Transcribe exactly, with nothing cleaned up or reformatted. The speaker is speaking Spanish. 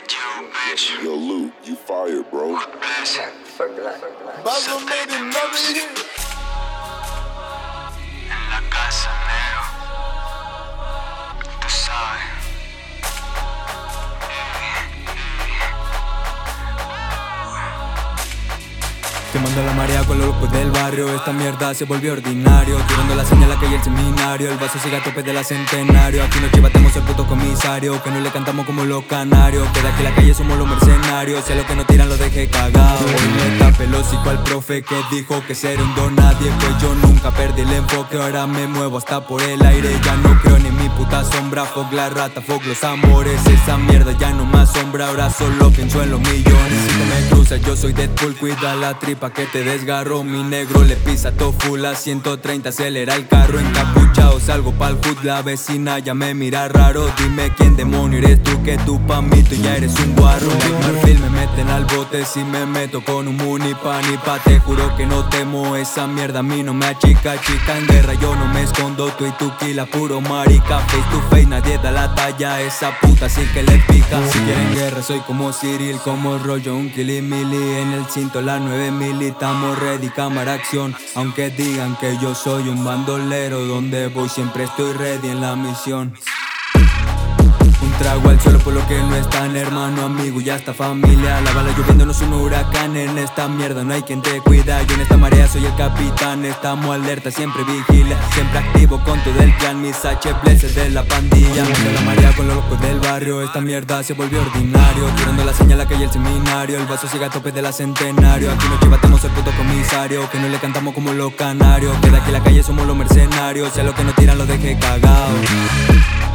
Yo, bitch. Yo, Luke, you fired, bro. Bless. Bago made another hit. En la casa, negro. Tú sabes. Quemando la marea con los locos del barrio. Esta mierda se volvió ordinario. Tirando la señal a que hay el seminario. El vaso sigue a tope de la centenario. Aquí nos chivatemos el puto comisario. Que no le cantamos como los canarios. Queda que la calle somos los mercenarios. Si a lo que no tiran lo dejé cagado. Hoy me tapé el hocico al profe que dijo que ser un don nadie. Pues yo nunca perdí el enfoque. Ahora me muevo hasta por el aire. Ya no creo ni en mi puta sombra. Fuck la rata, fuck los amores. Esa mierda ya no me asombra. Ahora solo pienso en los millones. Si te me cruzas yo soy Deadpool. Cuida la tripa pa' que te desgarro, mi negro le pisa todo full a ciento treinta, acelera el carro. Encapuchado salgo pa'l hood, la vecina ya me mira raro. Dime quién demonio eres tú, que tú pa' mí tú ya eres un guarro. Like Marfil me meten al bote si me meto con un munipa ni pa. Te juro que no temo esa mierda, a mí no me achica. Chica en guerra yo no me escondo, tú y tu kila puro marica. Face to face nadie da la talla, esa puta sí que le pica. Si quieren guerra soy como Cyril, como rollo un kilimili. En el cinto la nueve mil. Estamos ready, cámara, acción. Aunque digan que yo soy un bandolero, donde voy siempre estoy ready en la misión. Un trago al suelo por lo que no están, hermano, amigo y hasta familia. La bala lloviendo no es un huracán, en esta mierda no hay quien te cuida. Yo en esta marea soy el capitán, estamos alerta, siempre vigila. Siempre activo con todo el plan, mis H blesses de la pandilla. De la marea con los locos del barrio, esta mierda se volvió ordinario. Tirando la señal a que hay el seminario, el vaso sigue a tope de la centenario. Aquí nos chivatemos el puto comisario, que no le cantamos como los canarios. Queda que la calle somos los mercenarios, si a lo que no tiran lo dejé cagado.